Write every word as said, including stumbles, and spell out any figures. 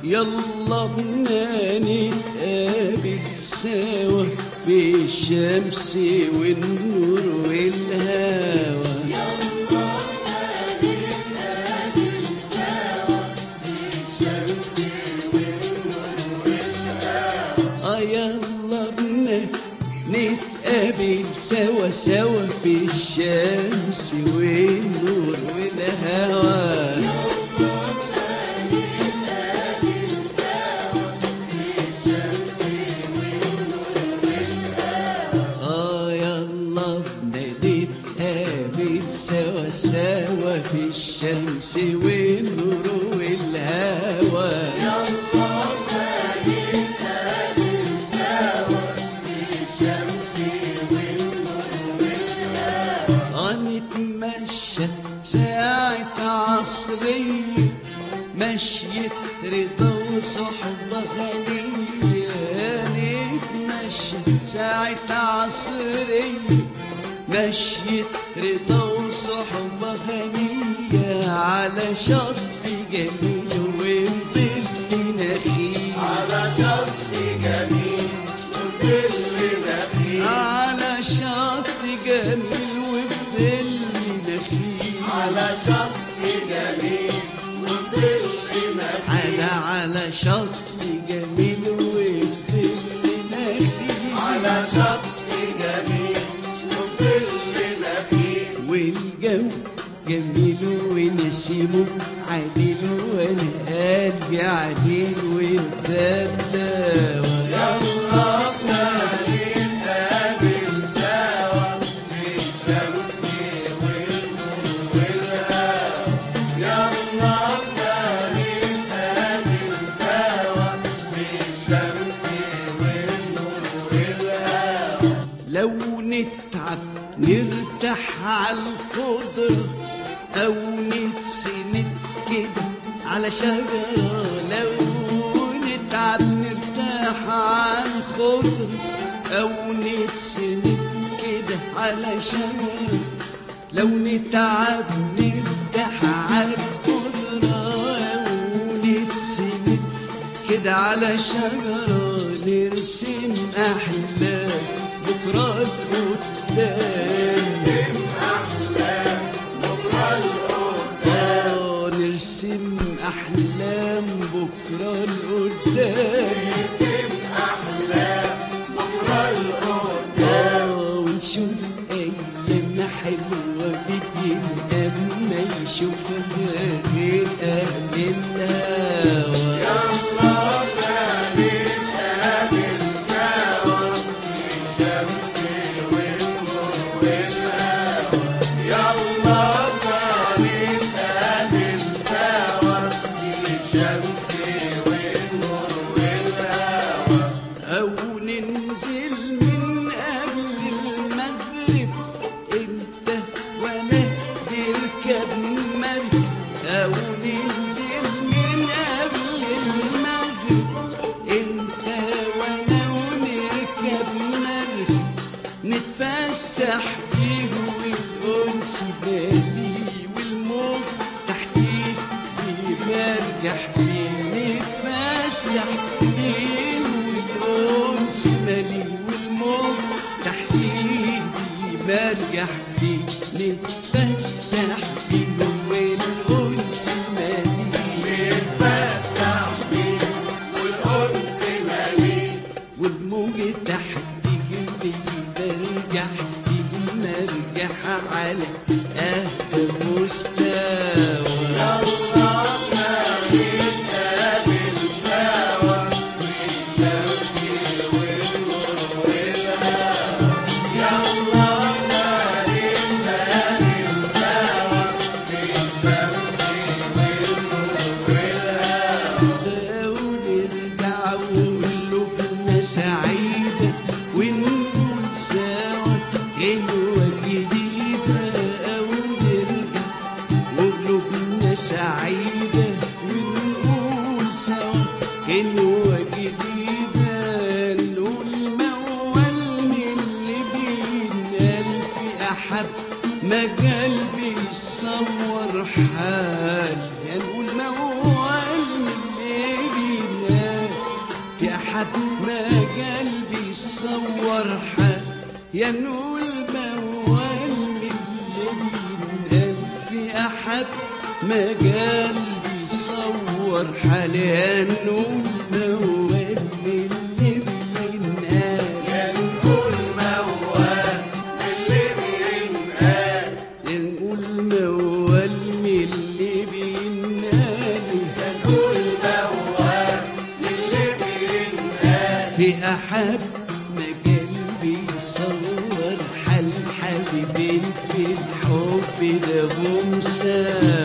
يلا بنا نتقابل سوا في الشمس والنور والهوى. يلا بنا نتقابل سوا في الشمس والنور والهوى. آه يلا بنا نتقابل سوا سوا في الشمس والنور والهوى. سوا سوا في الشمس والنور والهوى. يلا نتقابل سوا في الشمس والنور والهوى. هنتمشى ساعة عصرية مشية رضا وصحبة غنية. نتمشى ساعة عصرية مشية رضا وصحبة غنية على شط جميل وظل نخيل. على شط جميل وظل نخيل. على شط جميل وظل نخيل. على شط جميل وظل نخيل. على على شط جميل وظل نخيل. على شط جميل والجو جميل ونسيمه عليل وانا قلبي عليل وانت بداوى. يلا بنا نتقابل سوا في الشمس والنور والهوى. يلا بنا نتقابل سوا في الشمس والنور والهوى. لو نتعب نرتاح عالخضرة أو نتسند كده على شجرة. لو نتعب نرتاح عالخضرة أو نتسند كده على شجرة. لو نتعب نرتاح عالخضرة أو نتسند كده على شجرة. نرسم أحلام بكرة القدام. نرسم أحلام بكرة القدام. نرسم أحلام بكرة القدام. نرسم أحلام بكرة القدام. ونشوف أيام حلوة بدين أما يشوفها غير أهل الهوى. يلا بنا نتقابل سوا في الشمس والنور والهوى. يلا بنا نتقابل سوا في الشمس والنور والهوى. أو ننزل من قبل المغرب انت وانا نركب مركب. أو ننزل من قبل المغرب انت وانا ونركب مركب. نتفسح فيه والأنس بالي والموج تحتيه بيمرجح فيه. نتفسح فيه والأنس مالي والموج تحتيه بيمرجح فيه. نتفسح فيه والأنس مالي. نتفسح فيه والأنس مالي. والموج تحتيه بيمرجح فيه مرجح على أهل مستوى. يلا بنا نتقابل سوا في الشمس والنور والهوى. يلا بنا نتقابل سوا في الشمس والنور والهوى. ونرجع وقلوبنا سعيدة ونقول سوا غنوة جديدة. أو نرجع وقلوبنا سعيدة ونقول سوا غنوة جديدة. نقول موال من اللي بينقال في أحب ما قلبي يصور حال. نقول موال من اللي بيصور حال يا نقول موال من اللي بينقال في أحد مجال بيصور حال يا نقول موال من اللي بينقال يا نقول موال من اللي بينقال يا نقول موال من اللي بينقال يا نقول موال من اللي بينقال في أحد مجال بيصور حال حبيبين في الحب ده بمثال